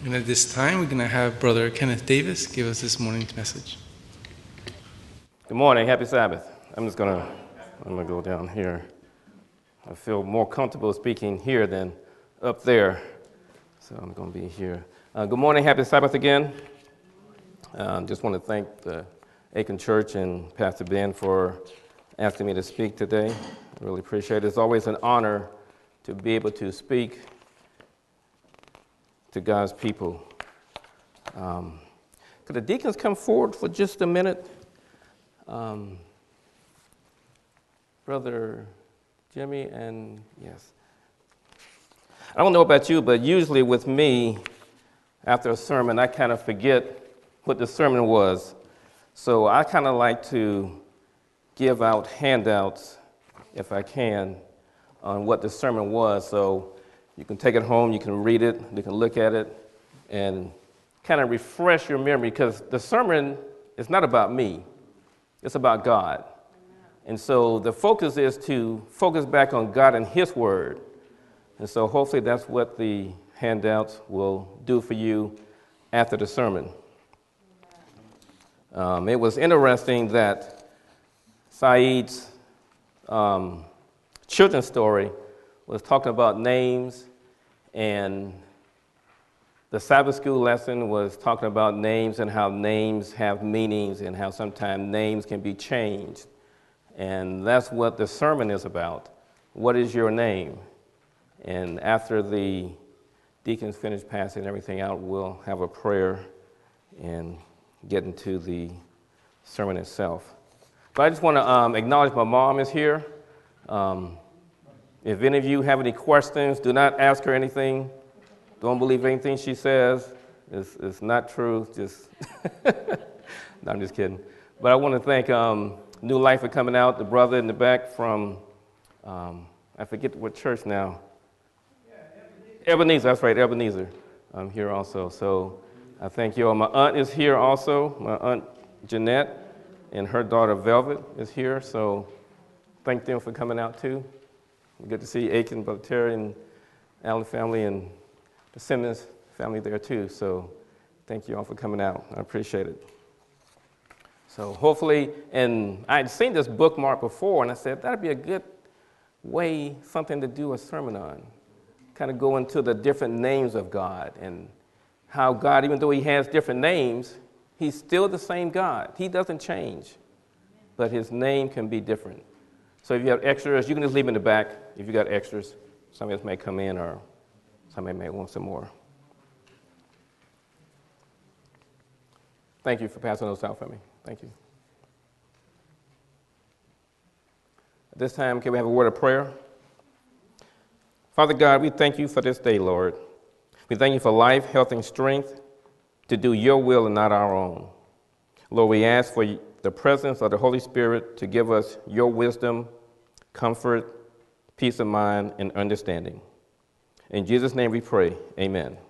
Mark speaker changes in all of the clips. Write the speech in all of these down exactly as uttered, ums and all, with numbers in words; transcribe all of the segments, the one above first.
Speaker 1: And at this time, we're going to have Brother Kenneth Davis give us this morning's message.
Speaker 2: Good morning. Happy Sabbath. I'm just going to I'm gonna go down here. I feel more comfortable speaking here than up there, so I'm going to be here. Uh, good morning. Happy Sabbath again. Uh, just want to thank the Aiken Church and Pastor Ben for asking me to speak today. I really appreciate it. It's always an honor to be able to speak to God's people. Um, could the deacons come forward for just a minute? Um, Brother Jimmy and, yes. I don't know about you, but usually with me, after a sermon, I kind of forget what the sermon was. So I kind of like to give out handouts, if I can, on what the sermon was. So you can take it home, you can read it, you can look at it, and kind of refresh your memory, because the sermon is not about me. It's about God. And so the focus is to focus back on God and His Word. And so hopefully that's what the handouts will do for you after the sermon. Um, it was interesting that Saeed's um, children's story was talking about names, and the Sabbath school lesson was talking about names and how names have meanings and how sometimes names can be changed. And that's what the sermon is about. What is your name? And after the deacons finish passing everything out, we'll have a prayer and get into the sermon itself. But I just want to um, acknowledge my mom is here. Um, if any of you have any questions, do not ask her anything. Don't believe anything she says. It's, it's not true. Just no, I'm just kidding. But I want to thank um, New Life for coming out, the brother in the back from, um, I forget what church now. Yeah, Ebenezer. Ebenezer, that's right, Ebenezer. I'm here also. So I thank you all. My aunt is here also. My aunt Jeanette and her daughter Velvet is here. So thank them for coming out too. Good to see Aiken, Brother Terry, and Allen family, and the Simmons family there too. So thank you all for coming out. I appreciate it. So hopefully, and I'd seen this bookmark before, and I said that'd be a good way, something to do a sermon on. Kind of go into the different names of God and how God, even though He has different names, He's still the same God. He doesn't change, but His name can be different. So if you have extras, you can just leave them in the back. If you got extras, somebody else may come in or somebody may want some more. Thank you for passing those out for me. Thank you. At this time, can we have a word of prayer? Father God, we thank you for this day, Lord. We thank you for life, health, and strength to do your will and not our own. Lord, we ask for the presence of the Holy Spirit to give us your wisdom, comfort, peace of mind, and understanding. In Jesus' name we pray, amen. Amen.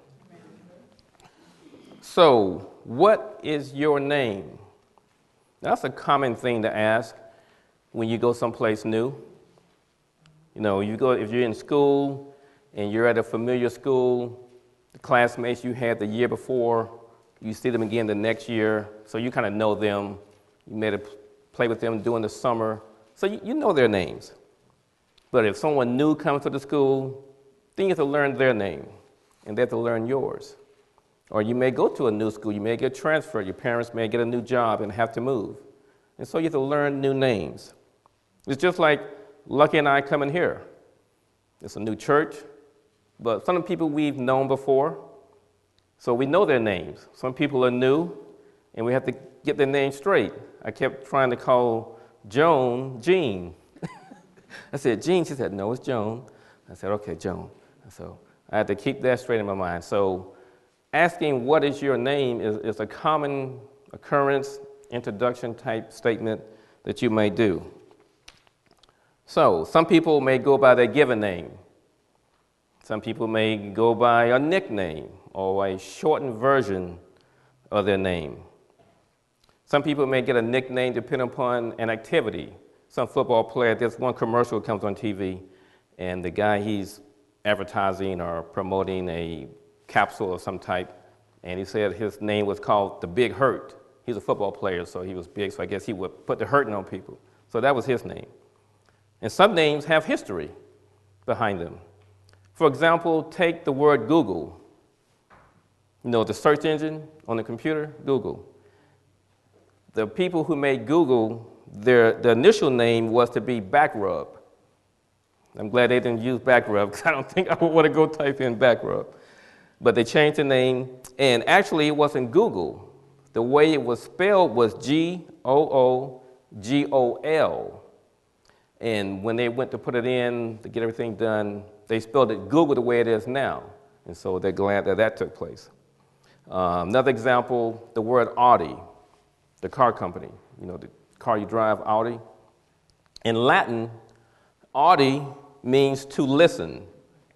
Speaker 2: So, what is your name? That's a common thing to ask when you go someplace new. You know, you go if you're in school and you're at a familiar school, the classmates you had the year before, you see them again the next year, so you kind of know them. You may have played with them during the summer, so you, you know their names. But if someone new comes to the school, then you have to learn their name, and they have to learn yours. Or you may go to a new school, you may get transferred, your parents may get a new job and have to move. And so you have to learn new names. It's just like Lucky and I coming here. It's a new church, but some of the people we've known before, so we know their names. Some people are new, and we have to get their names straight. I kept trying to call Joan Jean. I said, Jean. She said, no, it's Joan. I said, okay, Joan. So I had to keep that straight in my mind. So asking what is your name is, is a common occurrence, introduction type statement that you may do. So some people may go by their given name. Some people may go by a nickname or a shortened version of their name. Some people may get a nickname depending upon an activity. Some football player, there's one commercial that comes on T V, and the guy, he's advertising or promoting a capsule of some type, And he said his name was called the Big Hurt. He's a football player, so he was big, so I guess he would put the hurting on people. So that was his name. And some names have history behind them. For example, take the word Google. You know, the search engine on the computer, Google. The people who made Google, their the initial name was to be Backrub. I'm glad they didn't use Backrub, because I don't think I would want to go type in Backrub. But they changed the name, and actually it wasn't Google. The way it was spelled was G O O G O L. And when they went to put it in to get everything done, they spelled it Google the way it is now. And so they're glad that that took place. Um, another example, the word Audi, the car company, you know, the car you drive, Audi. In Latin, Audi means to listen.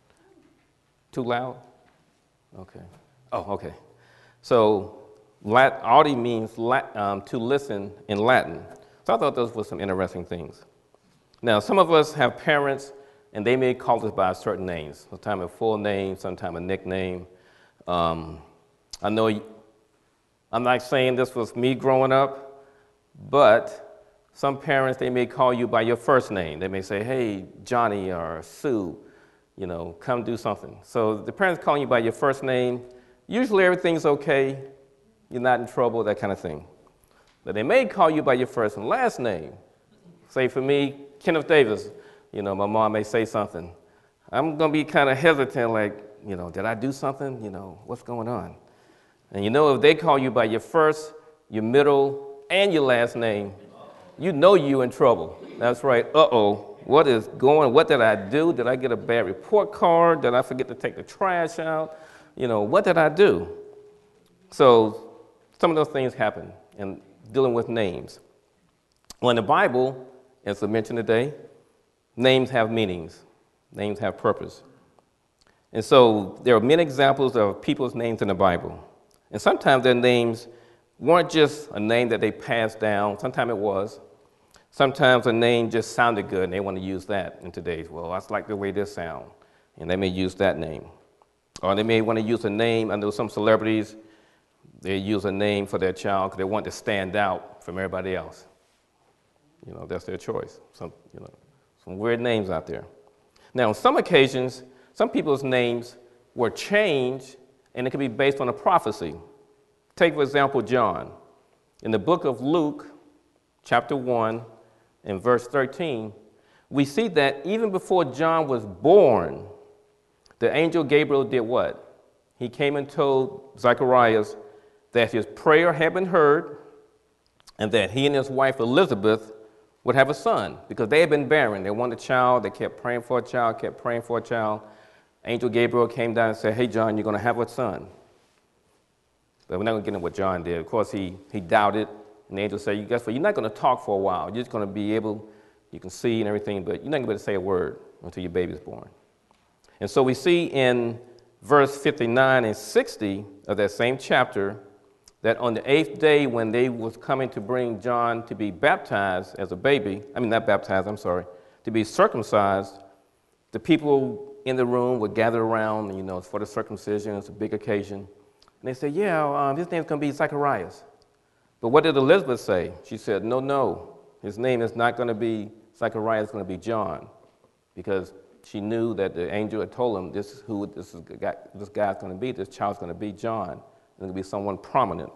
Speaker 2: Too loud? Okay. Oh, okay. So Lat- Audi means lat- um, to listen in Latin. So I thought those were some interesting things. Now, some of us have parents, and they may call us by certain names. Sometimes a full name, sometimes a nickname. Um, I know y- I'm not saying this was me growing up, but some parents, they may call you by your first name. They may say, hey, Johnny or Sue, you know, come do something. So the parents calling you by your first name, usually everything's okay, you're not in trouble, that kind of thing. But they may call you by your first and last name. Say for me, Kenneth Davis, you know, my mom may say something. I'm going to be kind of hesitant, like, you know, did I do something? You know, what's going on? And you know, if they call you by your first, your middle, and your last name, you know you're in trouble. That's right. Uh-oh, what is going, what did I do? Did I get a bad report card? Did I forget to take the trash out? You know, what did I do? So some of those things happen in dealing with names. Well, in the Bible, as I mentioned today, names have meanings. Names have purpose. And so there are many examples of people's names in the Bible. And sometimes their names weren't just a name that they passed down. Sometimes it was. Sometimes a name just sounded good, and they want to use that in today's world. I like the way this sounds, and they may use that name. Or they may want to use a name. I know some celebrities, they use a name for their child because they want to stand out from everybody else. You know, that's their choice. Some, you know, some weird names out there. Now, on some occasions, some people's names were changed, and it could be based on a prophecy. Take, for example, John. In the book of Luke, chapter one, and verse thirteen, we see that even before John was born, the angel Gabriel did what? He came and told Zacharias that his prayer had been heard and that he and his wife Elizabeth would have a son because they had been barren. They wanted a child. They kept praying for a child, kept praying for a child. Angel Gabriel came down and said, hey, John, you're going to have a son. But we're not going to get into what John did. Of course, he, he doubted. And the angel said, guess what? You're not going to talk for a while. You're just going to be able, you can see and everything, but you're not going to be able to say a word until your baby's born. And so we see in verse fifty-nine and sixty of that same chapter that on the eighth day when they was coming to bring John to be baptized as a baby, I mean, not baptized, I'm sorry, to be circumcised, the people in the room would gather around, you know, for the circumcision. It's a big occasion. And they said, yeah, um, his name's going to be Zacharias. But what did Elizabeth say? She said, no, no, his name is not going to be Zacharias, it's going to be John. Because she knew that the angel had told him, this is who this, is, this guy's going to be, this child's going to be John. It's going to be someone prominent.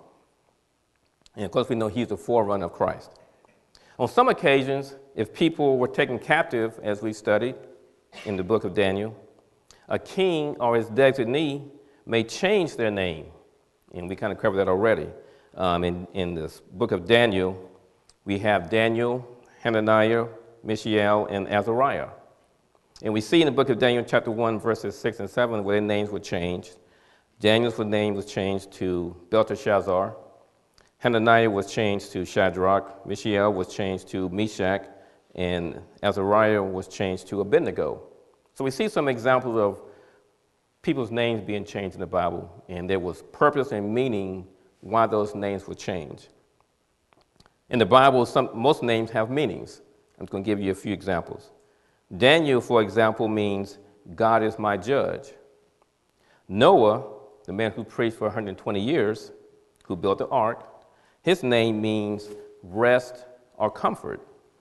Speaker 2: And of course, we know he's the forerunner of Christ. On some occasions, if people were taken captive, as we studied in the book of Daniel, a king or his designee may change their name. And we kind of covered that already. Um, in, in this book of Daniel, we have Daniel, Hananiah, Mishael, and Azariah. And we see in the book of Daniel, chapter one, verses six and seven, where their names were changed. Daniel's name was changed to Belteshazzar. Hananiah was changed to Shadrach. Mishael was changed to Meshach. And Azariah was changed to Abednego. So we see some examples of people's names being changed in the Bible, and there was purpose and meaning why those names were changed. In the Bible, some, most names have meanings. I'm going to give you a few examples. Daniel, for example, means God is my judge. Noah the man who preached for one hundred twenty years, who built the ark, his name means rest or comfort.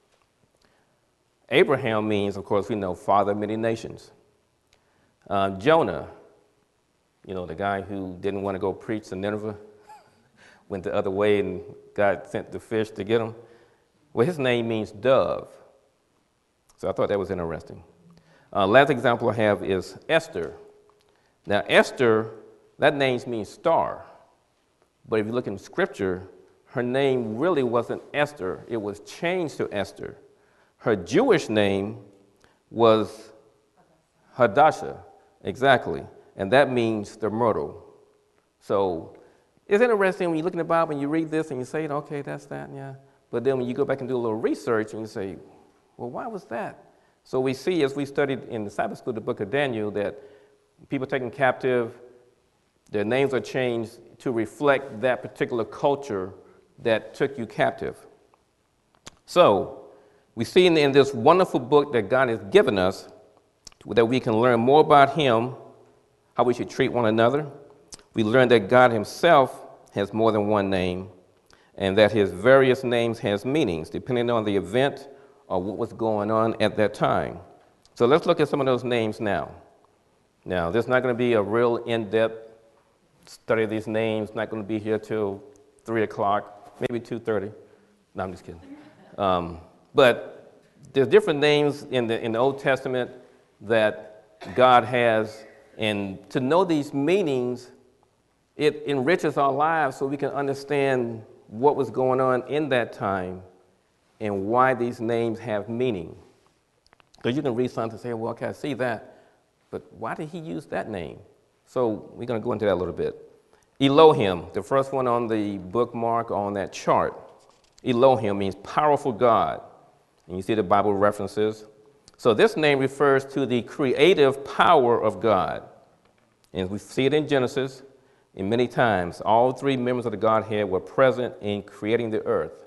Speaker 2: Abraham means, of course, we know, father of many nations. Uh, Jonah, you know, the guy who didn't want to go preach to Nineveh, went the other way and God sent the fish to get him. Well, his name means dove. So I thought that was interesting. Uh, last example I have is Esther. Now, Esther, that name means star. But if you look in Scripture, her name really wasn't Esther. It was changed to Esther. Her Jewish name was Hadassah, exactly. And that means the myrtle. So it's interesting when you look in the Bible and you read this and you say, okay, that's that, yeah. But then when you go back and do a little research and you say, well, why was that? So we see, as we studied in the Sabbath school, the book of Daniel, that people taken captive, their names are changed to reflect that particular culture that took you captive. So we see in, in this wonderful book that God has given us that we can learn more about Him, how we should treat one another. We learn that God Himself has more than one name, and that His various names has meanings, depending on the event or what was going on at that time. So let's look at some of those names now. Now, this is not going to be a real in-depth study of these names. Not going to be here till three o'clock, maybe two thirty. No, I'm just kidding. Um, but there's different names in the in the Old Testament that God has, and to know these meanings, it enriches our lives so we can understand what was going on in that time and why these names have meaning. Because you can read something and say, well, okay, I see that, but why did He use that name? So we're going to go into that a little bit. Elohim, the first one on the bookmark on that chart. Elohim means powerful God. And you see the Bible references. So this name refers to the creative power of God. And we see it in Genesis. And many times, all three members of the Godhead were present in creating the earth.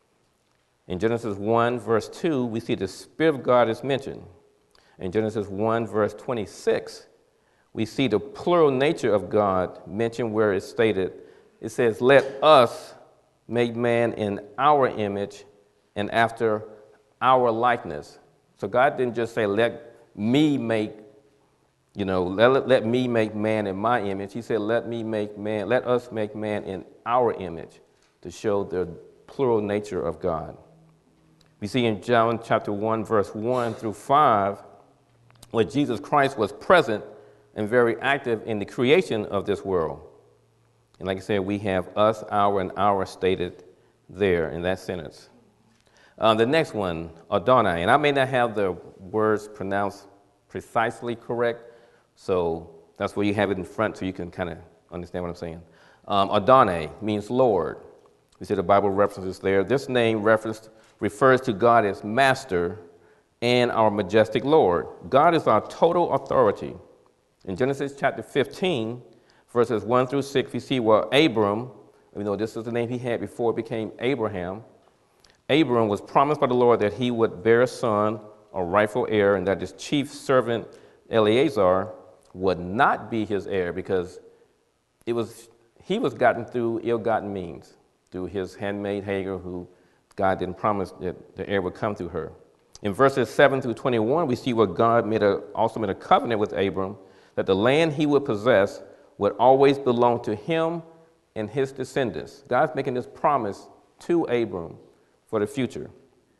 Speaker 2: In Genesis one, verse two, we see the Spirit of God is mentioned. In Genesis one, verse twenty-six, we see the plural nature of God mentioned where it's stated. It says, let us make man in our image and after our likeness. So God didn't just say, let me make, you know, let, let me make man in my image. He said, let me make man, let us make man in our image, to show the plural nature of God. We see in John chapter one, verse one through five, where Jesus Christ was present and very active in the creation of this world. And like I said, we have us, our, and our stated there in that sentence. Um, the next one, Adonai, and I may not have the words pronounced precisely correct, so that's where you have it in front so you can kind of understand what I'm saying. Um, Adonai means Lord. We see the Bible references there. This name referenced, refers to God as Master and our majestic Lord. God is our total authority. In Genesis chapter fifteen, verses one through six, we see where Abram, you know, this is the name he had before it became Abraham. Abram was promised by the Lord that he would bear a son, a rightful heir, and that his chief servant Eleazar would not be his heir because it was he was gotten through ill-gotten means, through his handmaid Hagar, who God didn't promise that the heir would come through her. In verses seven through twenty-one, we see where God made a, also made a covenant with Abram that the land he would possess would always belong to him and his descendants. God's making this promise to Abram for the future.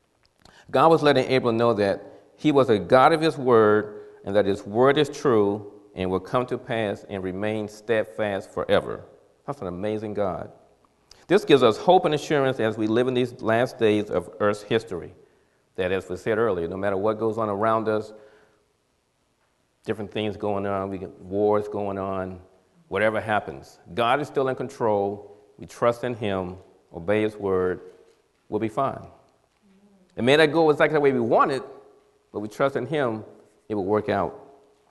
Speaker 2: God was letting Abram know that he was a God of his word and that his word is true and will come to pass and remain steadfast forever. That's an amazing God. This gives us hope and assurance as we live in these last days of Earth's history. That, as we said earlier, no matter what goes on around us, different things going on, we get wars going on, whatever happens, God is still in control. We trust in Him, obey His word, we'll be fine. It may not go exactly the way we want it, but we trust in Him, it will work out.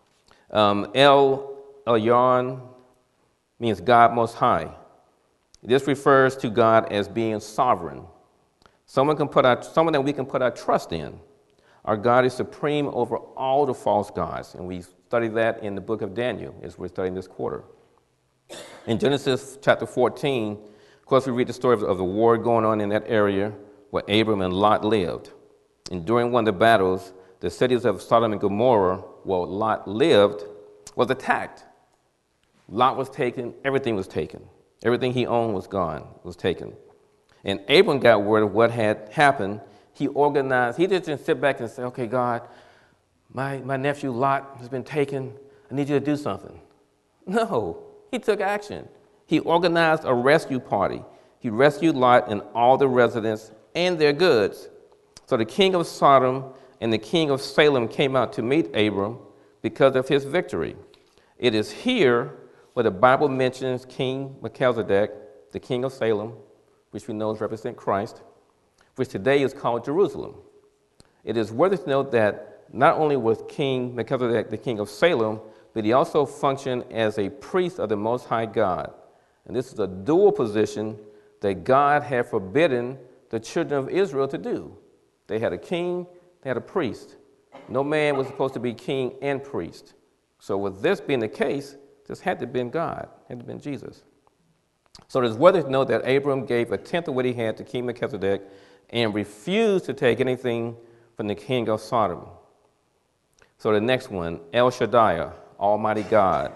Speaker 2: Um, El Elyon means God Most High. This refers to God as being sovereign. Someone can put our, someone that we can put our trust in. Our God is supreme over all the false gods, and we study that in the book of Daniel as we're studying this quarter. In Genesis chapter fourteen, of course, we read the story of, of the war going on in that area where Abram and Lot lived. And during one of the battles, the cities of Sodom and Gomorrah, where Lot lived, was attacked. Lot was taken, everything was taken. Everything he owned was gone, was taken. And Abram got word of what had happened. He organized, he didn't sit back and say, okay, God, my, my nephew Lot has been taken. I need you to do something. No, he took action. He organized a rescue party. He rescued Lot and all the residents and their goods. So the king of Sodom and the king of Salem came out to meet Abram because of his victory. It is here where the Bible mentions King Melchizedek, the king of Salem, which we know represents Christ, which today is called Jerusalem. It is worthy to note that not only was King Melchizedek the king of Salem, but he also functioned as a priest of the Most High God. And this is a dual position that God had forbidden the children of Israel to do. They had a king, they had a priest. No man was supposed to be king and priest. So with this being the case, this had to have been God, had to have been Jesus. So it is worthy to note that Abram gave a tenth of what he had to King Melchizedek and refused to take anything from the king of Sodom. So the next one, El Shaddai, Almighty God.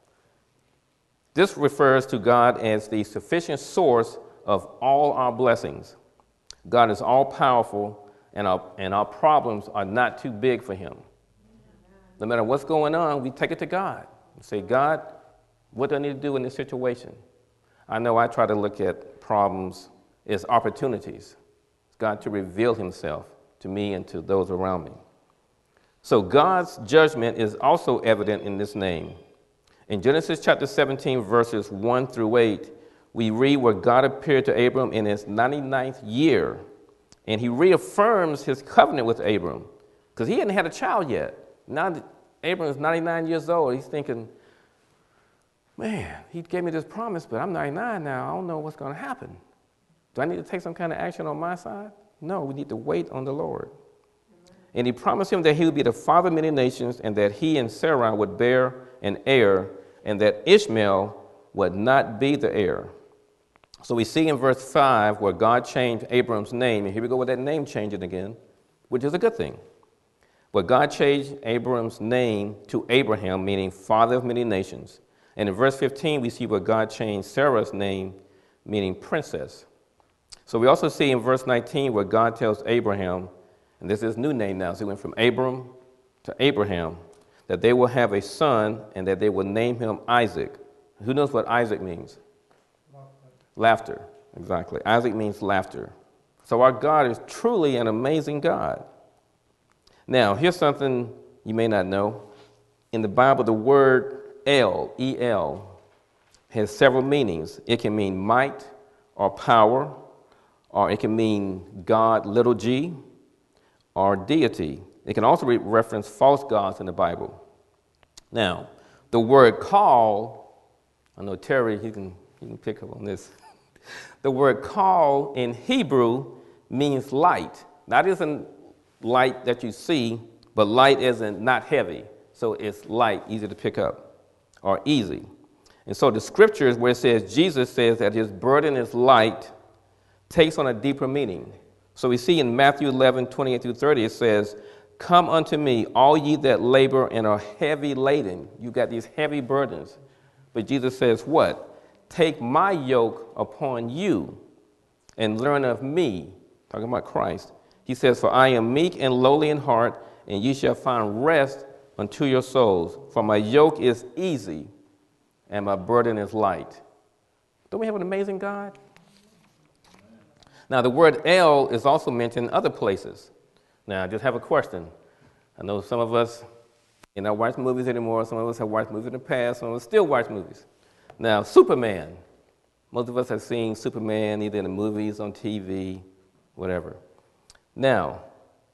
Speaker 2: This refers to God as the sufficient source of all our blessings. God is all-powerful, and our, and our problems are not too big for him. No matter what's going on, we take it to God and say, God, what do I need to do in this situation? I know I try to look at problems as opportunities. It's God to reveal himself to me and to those around me. So God's judgment is also evident in this name. In Genesis chapter seventeen, verses one through eight, we read where God appeared to Abram in his ninety-ninth year, and he reaffirms his covenant with Abram because he hadn't had a child yet. Now that Abram is ninety-nine years old, he's thinking, man, he gave me this promise, but I'm ninety-nine now. I don't know what's going to happen. Do I need to take some kind of action on my side? No, we need to wait on the Lord. And he promised him that he would be the father of many nations and that he and Sarah would bear an heir and that Ishmael would not be the heir. So we see in verse five where God changed Abram's name, and here we go with that name changing again, which is a good thing. But God changed Abram's name to Abraham, meaning father of many nations. And in verse fifteen, we see where God changed Sarah's name, meaning princess. So we also see in verse nineteen where God tells Abraham, and this is his new name now, so he went from Abram to Abraham, that they will have a son and that they will name him Isaac. Who knows what Isaac means? Laughter. Laughter, exactly. Isaac means laughter. So our God is truly an amazing God. Now, here's something you may not know. In the Bible, the word El, E L, has several meanings. It can mean might or power, or it can mean God, little g, or deity. It can also re- reference false gods in the Bible. Now, the word call, I know Terry, he can, he can pick up on this. The word call in Hebrew means light. Not as in light that you see, but light as in not heavy. So it's light, easy to pick up, or easy. And so the scriptures where it says, Jesus says that his burden is light, takes on a deeper meaning. So we see in Matthew eleven, twenty-eight through thirty, it says, come unto me, all ye that labor and are heavy laden. You got these heavy burdens. But Jesus says what? Take my yoke upon you and learn of me. Talking about Christ. He says, for I am meek and lowly in heart, and ye shall find rest unto your souls. For my yoke is easy and my burden is light. Don't we have an amazing God? Now, the word El is also mentioned in other places. Now, I just have a question. I know some of us do not watch movies anymore. Some of us have watched movies in the past. Some of us still watch movies. Now, Superman. Most of us have seen Superman either in the movies, on T V, whatever. Now,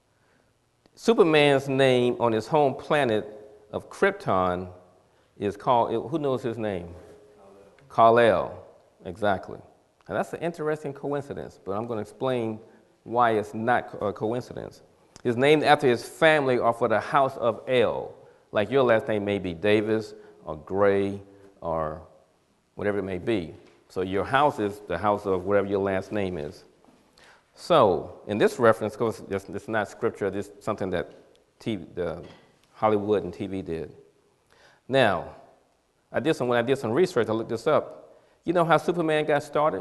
Speaker 2: Superman's name on his home planet of Krypton is called, who knows his name? Kal-El. Exactly. And that's an interesting coincidence, but I'm going to explain why it's not a coincidence. It's named after his family or for the house of El. Like your last name may be Davis or Gray or whatever it may be. So your house is the house of whatever your last name is. So in this reference, of course, this is not scripture. This is something that T V, the Hollywood and T V did. Now, I did some when I did some research. I looked this up. You know how Superman got started?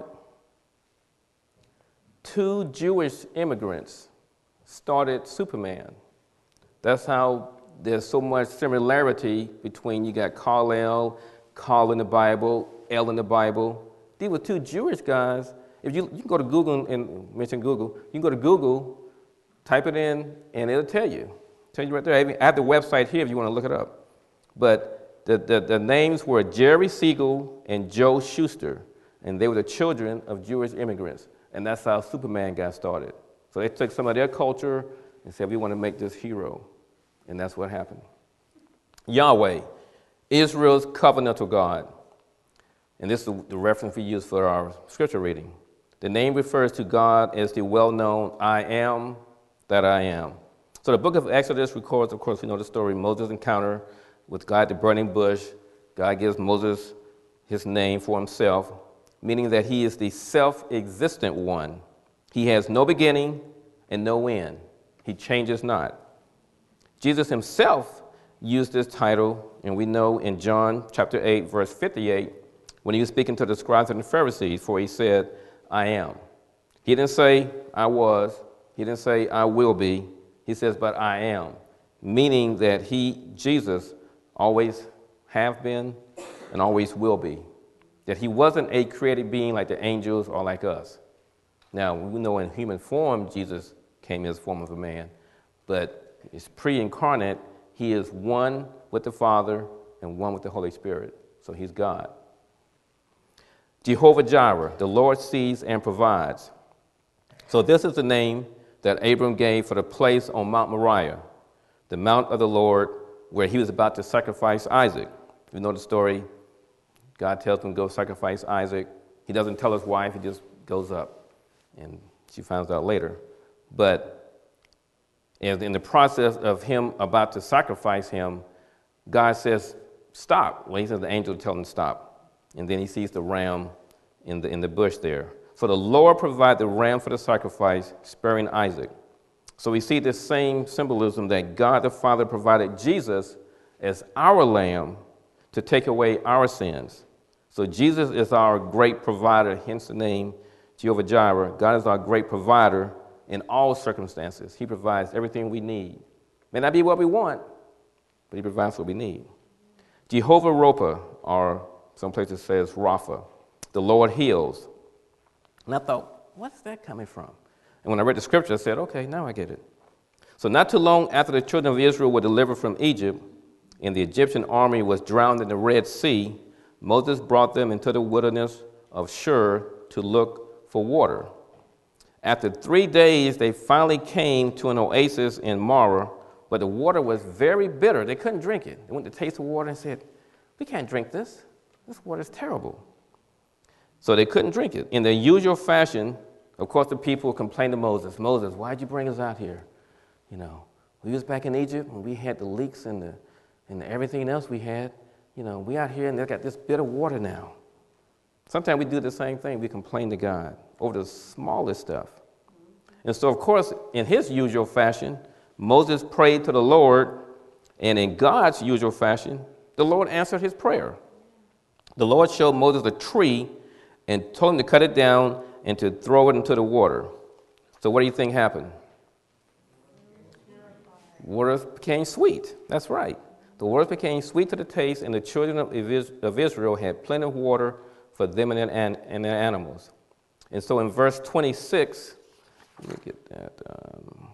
Speaker 2: Two Jewish immigrants started Superman. That's how there's so much similarity between you got Kal-El, Kal in the Bible, El in the Bible. These were two Jewish guys. If you, you can go to Google and mention Google, you can go to Google, type it in, and it'll tell you. Tell you right there. I have the website here if you want to look it up. But the, the, the names were Jerry Siegel and Joe Shuster, and they were the children of Jewish immigrants. And that's how Superman got started. So they took some of their culture and said, we want to make this hero. And that's what happened. Yahweh, Israel's covenantal God. And this is the, the reference we use for our scripture reading. The name refers to God as the well-known I am that I am. So the book of Exodus records, of course, we know the story, Moses' encounter with God at the burning bush. God gives Moses his name for himself, meaning that he is the self-existent one. He has no beginning and no end. He changes not. Jesus himself used this title, and we know in John chapter eight, verse fifty-eight, when he was speaking to the scribes and the Pharisees, for he said, I am. He didn't say, I was. He didn't say, I will be. He says, but I am, meaning that he, Jesus, always have been and always will be. That he wasn't a created being like the angels or like us. Now, we know in human form, Jesus came as form of a man, but it's pre-incarnate. He is one with the Father and one with the Holy Spirit. So he's God. Jehovah Jireh, the Lord sees and provides. So this is the name that Abram gave for the place on Mount Moriah, the mount of the Lord, where he was about to sacrifice Isaac. You know the story. God tells him to go sacrifice Isaac. He doesn't tell his wife. He just goes up, and she finds out later. But in the process of him about to sacrifice him, God says, stop. Well, he says the angel tells him to stop. And then he sees the ram in the, in the bush there. So the Lord provided the ram for the sacrifice, sparing Isaac. So we see this same symbolism that God the Father provided Jesus as our lamb to take away our sins. So Jesus is our great provider, hence the name Jehovah Jireh. God is our great provider in all circumstances. He provides everything we need. May not be what we want, but he provides what we need. Jehovah Ropah, or some places says Rapha, the Lord heals. And I thought, what's that coming from? And when I read the scripture, I said, okay, now I get it. So not too long after the children of Israel were delivered from Egypt, and the Egyptian army was drowned in the Red Sea, Moses brought them into the wilderness of Shur to look for water. After three days, they finally came to an oasis in Marah, but the water was very bitter. They couldn't drink it. They went to taste the water and said, we can't drink this. This water is terrible. So they couldn't drink it. In their usual fashion, of course, the people complained to Moses, Moses, why'd you bring us out here? You know, we was back in Egypt when we had the leeks and the and everything else we had. You know, we out here and they got this bitter water now. Sometimes we do the same thing. We complain to God over the smallest stuff. And so, of course, in his usual fashion, Moses prayed to the Lord, and in God's usual fashion, the Lord answered his prayer. The Lord showed Moses a tree and told him to cut it down and to throw it into the water. So what do you think happened? Water became sweet. That's right. The water became sweet to the taste, and the children of Israel had plenty of water for them and their, and their animals. And so in verse twenty-six, let me get that. Um,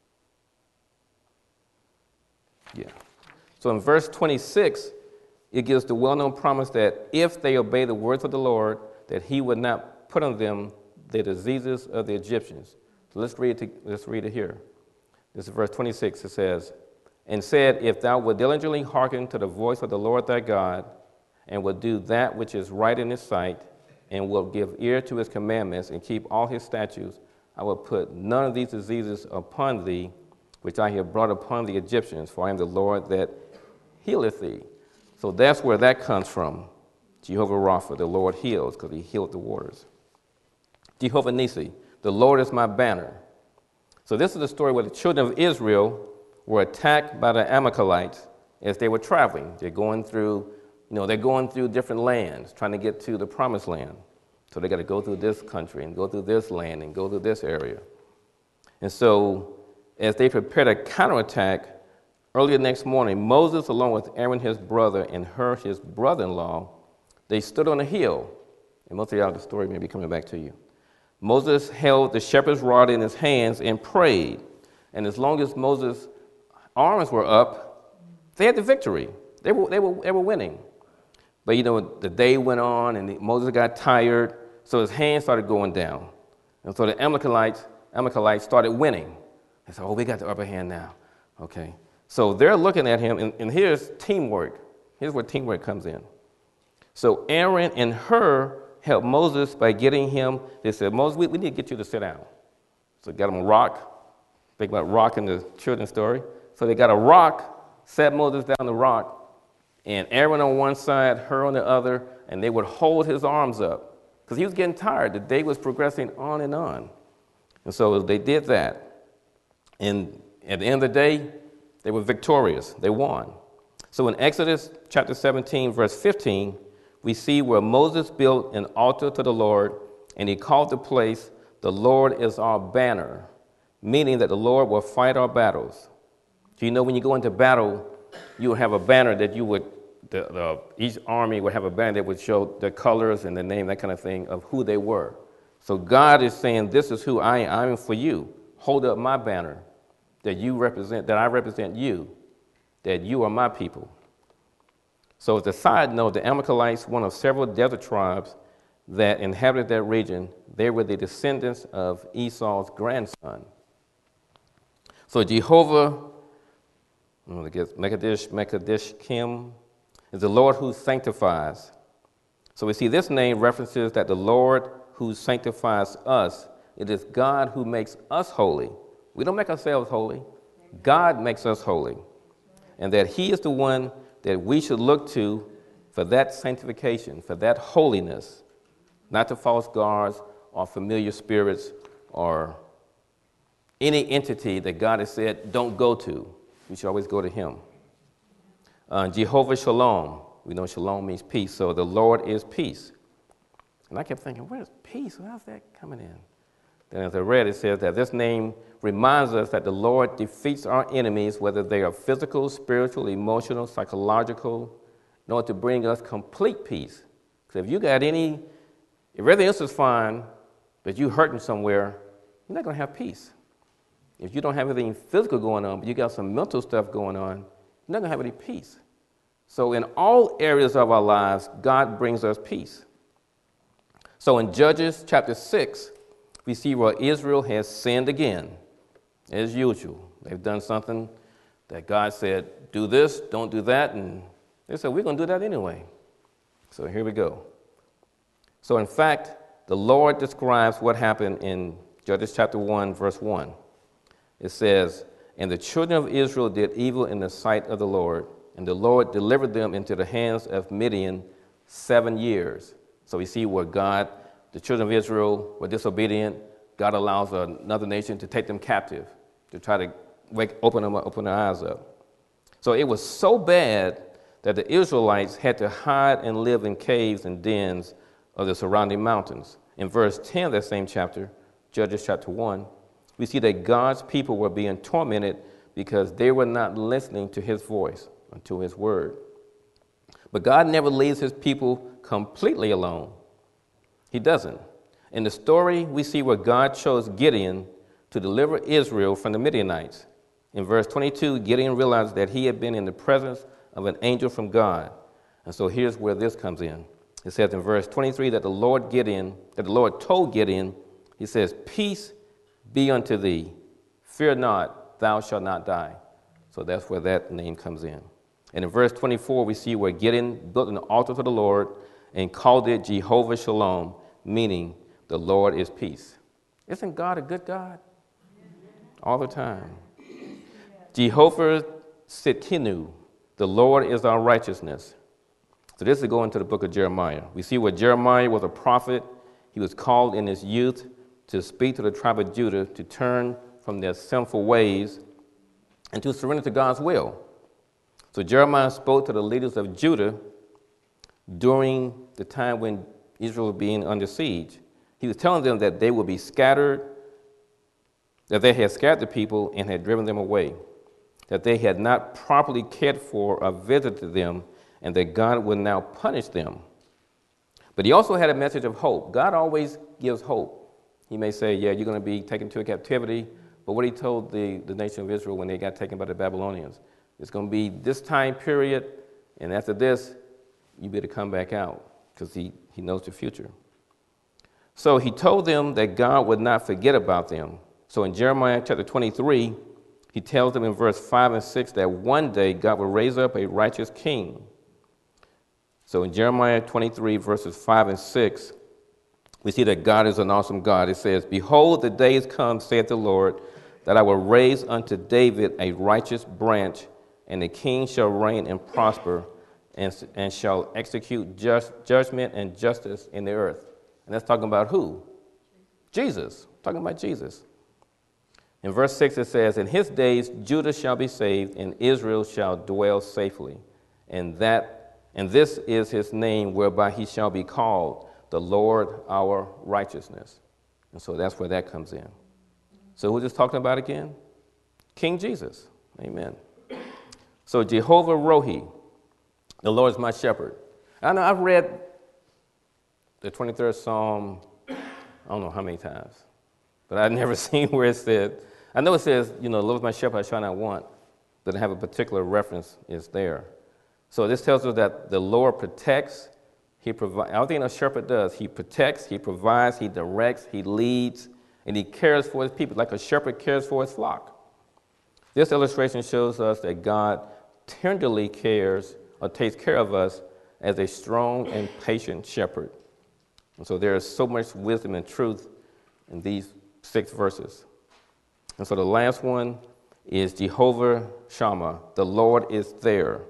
Speaker 2: yeah. So in verse twenty-six, it gives the well-known promise that if they obey the words of the Lord, that he would not put on them the diseases of the Egyptians. So let's read it, let's read it here. This is verse twenty-six. It says, and said, if thou wilt diligently hearken to the voice of the Lord thy God, and wilt do that which is right in his sight, and wilt give ear to his commandments, and keep all his statutes, I will put none of these diseases upon thee, which I have brought upon the Egyptians, for I am the Lord that healeth thee. So that's where that comes from. Jehovah Rapha, the Lord heals, because he healed the waters. Jehovah Nissi, the Lord is my banner. So this is the story where the children of Israel were attacked by the Amalekites as they were traveling. They're going through, you know, they're going through different lands, trying to get to the promised land. So they got to go through this country and go through this land and go through this area. And so as they prepared a counterattack, early the next morning, Moses, along with Aaron, his brother, and Hur, his brother-in-law, they stood on a hill. And most of y'all, the story may be coming back to you. Moses held the shepherd's rod in his hands and prayed. And as long as Moses' arms were up, they had the victory. They were, they were, they were winning. But, you know, the day went on, and Moses got tired, so his hands started going down. And so the Amalekites, Amalekites started winning. They said, oh, we got the upper hand now. Okay. So they're looking at him, and, and here's teamwork. Here's where teamwork comes in. So Aaron and Hur helped Moses by getting him, they said, Moses, we, we need to get you to sit down. So they got him a rock. Think about rock in the children's story. So they got a rock, sat Moses down the rock, and Aaron on one side, Hur on the other, and they would hold his arms up because he was getting tired. The day was progressing on and on. And so they did that. And at the end of the day, they were victorious. They won. So in Exodus chapter seventeen, verse fifteen, we see where Moses built an altar to the Lord, and he called the place, the Lord is our banner, meaning that the Lord will fight our battles. So you know when you go into battle, you would have a banner that you would, the, the, each army would have a banner that would show the colors and the name, that kind of thing, of who they were. So God is saying, this is who I am. I am for you. Hold up my banner, that you represent, that I represent you, that you are my people. So as a side note, the Amalekites, one of several desert tribes that inhabited that region, they were the descendants of Esau's grandson. So Jehovah, I guess Mekadesh, Mekadesh Kim, is the Lord who sanctifies. So we see this name references that the Lord who sanctifies us, it is God who makes us holy. We don't make ourselves holy. God makes us holy. And that he is the one that we should look to for that sanctification, for that holiness, not to false gods or familiar spirits or any entity that God has said don't go to. We should always go to him. Uh, Jehovah Shalom. We know shalom means peace, so the Lord is peace. And I kept thinking, where's peace? How's that coming in? Then as I read, it says that this name reminds us that the Lord defeats our enemies, whether they are physical, spiritual, emotional, psychological, in order to bring us complete peace. Because if you got any, if everything else is fine, but you're hurting somewhere, you're not going to have peace. If you don't have anything physical going on, but you got some mental stuff going on, you're not going to have any peace. So in all areas of our lives, God brings us peace. So in Judges chapter six, we see where Israel has sinned again, as usual. They've done something that God said, do this, don't do that, and they said, we're going to do that anyway. So here we go. So in fact, the Lord describes what happened in Judges chapter one, verse one. It says, and the children of Israel did evil in the sight of the Lord, and the Lord delivered them into the hands of Midian seven years. So we see where God, the children of Israel were disobedient. God allows another nation to take them captive, to try to wake, open them up, open their eyes up. So it was so bad that the Israelites had to hide and live in caves and dens of the surrounding mountains. In verse ten of that same chapter, Judges chapter one, we see that God's people were being tormented because they were not listening to his voice and to his word. But God never leaves his people completely alone. He doesn't. In the story, we see where God chose Gideon to deliver Israel from the Midianites. In verse twenty-two, Gideon realized that he had been in the presence of an angel from God. And so here's where this comes in. It says in verse twenty-three that the Lord Gideon, that the Lord told Gideon, he says, peace be unto thee. Fear not, thou shalt not die. So that's where that name comes in. And in verse twenty-four, we see where Gideon built an altar to the Lord and called it Jehovah Shalom, meaning the Lord is peace. Isn't God a good God? All the time. Jehovah Sitkinu, the Lord is our righteousness. So this is going to the book of Jeremiah. We see where Jeremiah was a prophet. He was called in his youth to speak to the tribe of Judah to turn from their sinful ways and to surrender to God's will. So Jeremiah spoke to the leaders of Judah during the time when Israel was being under siege. He was telling them that they would be scattered, that they had scattered the people and had driven them away, that they had not properly cared for or visited them, and that God would now punish them. But he also had a message of hope. God always gives hope. He may say, yeah, you're going to be taken to captivity, but what he told the, the nation of Israel when they got taken by the Babylonians, it's going to be this time period, and after this, you better come back out, because he, he knows the future. So he told them that God would not forget about them. So in Jeremiah chapter twenty-three, he tells them in verse five and six that one day God will raise up a righteous king. So in Jeremiah twenty-three, verses five and six, we see that God is an awesome God. It says, "Behold, the days come, saith the Lord, that I will raise unto David a righteous branch, and the king shall reign and prosper, and, and shall execute just, judgment and justice in the earth." And that's talking about who? Jesus. Talking about Jesus. In verse six it says, "In his days Judah shall be saved, and Israel shall dwell safely. And that, and this is his name whereby he shall be called, the Lord our righteousness." And so that's where that comes in. So who's this talking about again? King Jesus. Amen. So Jehovah Rohi, the Lord is my shepherd. I know I've read the twenty-third Psalm, I don't know how many times, but I've never seen where it said, I know it says, you know, the Lord is my shepherd, I shall not want, but I have a particular reference is there. So this tells us that the Lord protects, he provides, everything a shepherd does, he protects, he provides, he directs, he leads, and he cares for his people like a shepherd cares for his flock. This illustration shows us that God tenderly cares or takes care of us as a strong and patient shepherd. And so there is so much wisdom and truth in these six verses. And so the last one is Jehovah Shammah, the Lord is there.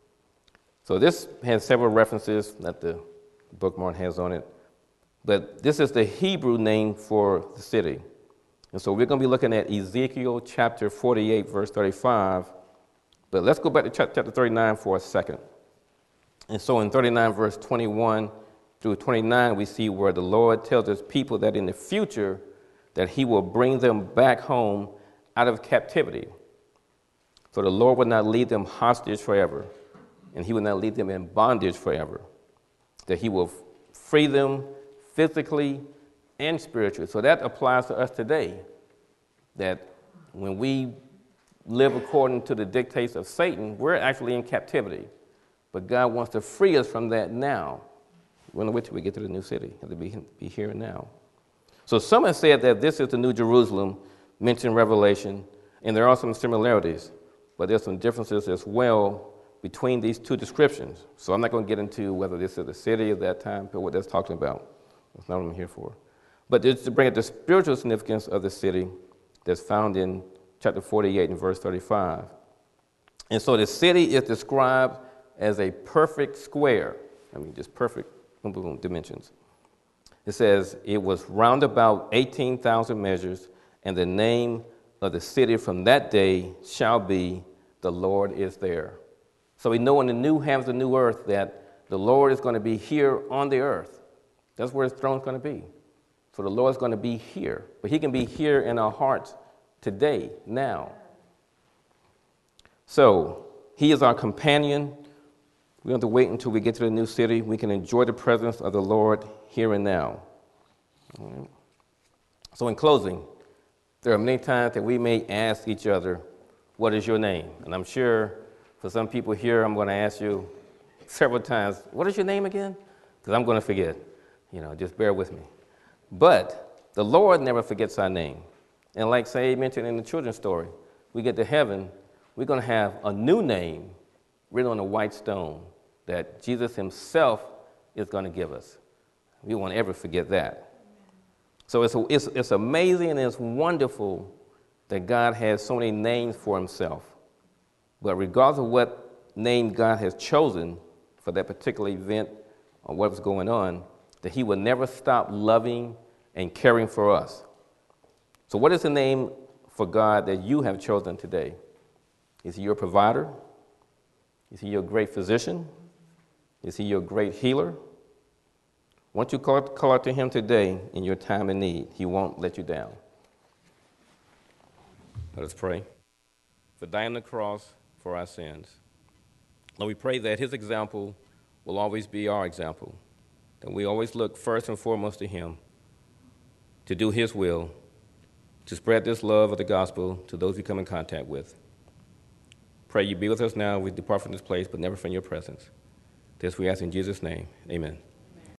Speaker 2: So this has several references that the bookmark has on it. But this is the Hebrew name for the city. And so we're going to be looking at Ezekiel chapter forty-eight, verse thirty-five. But let's go back to chapter thirty-nine for a second. And so in thirty-nine, verse twenty-one through twenty-nine, we see where the Lord tells his people that in the future, that he will bring them back home out of captivity. So the Lord will not leave them hostage forever, and he will not leave them in bondage forever. That he will free them physically and spiritually. So that applies to us today, that when we live according to the dictates of Satan, we're actually in captivity. But God wants to free us from that now. We don't wait till we get to the new city. We have to be, be here and now. So some have said that this is the New Jerusalem mentioned in Revelation, and there are some similarities, but there's some differences as well between these two descriptions. So I'm not going to get into whether this is the city of that time, but what that's talking about. That's not what I'm here for. But just to bring up the spiritual significance of the city that's found in chapter forty-eight and verse thirty-five. And so the city is described as a perfect square. I mean, just perfect dimensions. It says it was round about eighteen thousand measures, and the name of the city from that day shall be, the Lord is there. So we know in the new heavens and new earth that the Lord is going to be here on the earth. That's where his throne is going to be. So the Lord is going to be here. But he can be here in our hearts today, now. So he is our companion. We don't have to wait until we get to the new city. We can enjoy the presence of the Lord here and now. All right. So in closing, there are many times that we may ask each other, what is your name? And I'm sure for some people here, I'm going to ask you several times, what is your name again? Because I'm going to forget. You know, just bear with me. But the Lord never forgets our name. And like say mentioned in the children's story, we get to heaven, we're going to have a new name written on a white stone that Jesus himself is going to give us. We won't ever forget that. So it's, it's, it's amazing and it's wonderful that God has so many names for himself. But regardless of what name God has chosen for that particular event or what was going on, that he would never stop loving and caring for us. So what is the name for God that you have chosen today? Is he your provider? Is he your great physician? Is he your great healer? Once you call, call out to him today in your time of need, he won't let you down. Let us pray. For dying on the cross for our sins. Lord, we pray that his example will always be our example, that we always look first and foremost to him to do his will, to spread this love of the gospel to those we come in contact with. Pray you be with us now. We depart from this place, but never from your presence. This we ask in Jesus' name. Amen.